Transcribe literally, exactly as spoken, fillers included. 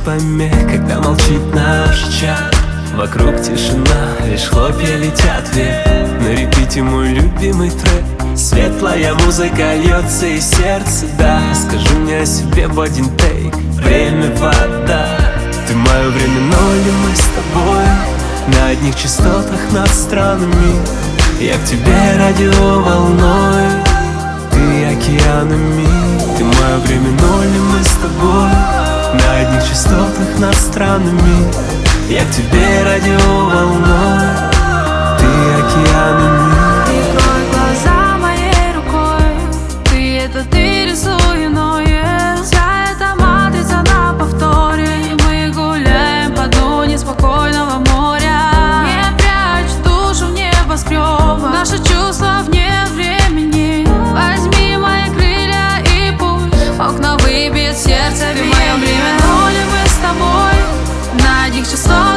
помех, когда молчит наш чат. Вокруг тишина, лишь хлопья летят вверх. На репите мой любимый трек. Светлая музыка льется из сердца, да. Скажи мне о себе в один тейк. Время вода. Ты мое время, ноль, и мы с тобой на одних частотах над странами. Я к тебе радиоволной, ты океанами. Ты мое время, ноль, и мы с тобой на одних частотах над странами. Я к тебе радиоволной, ты океанами. Прикрой глаза моей рукой, ты это ты рисуй иное. Вся эта матрица на повторе, и мы гуляем по дну неспокойного моря. Не прячь душу в небоскребах, наши чувства вне времени. Возьми мои крылья и пусть окна выбьет сердце. Ты мое время, ноль, и мы с тобой на одних часов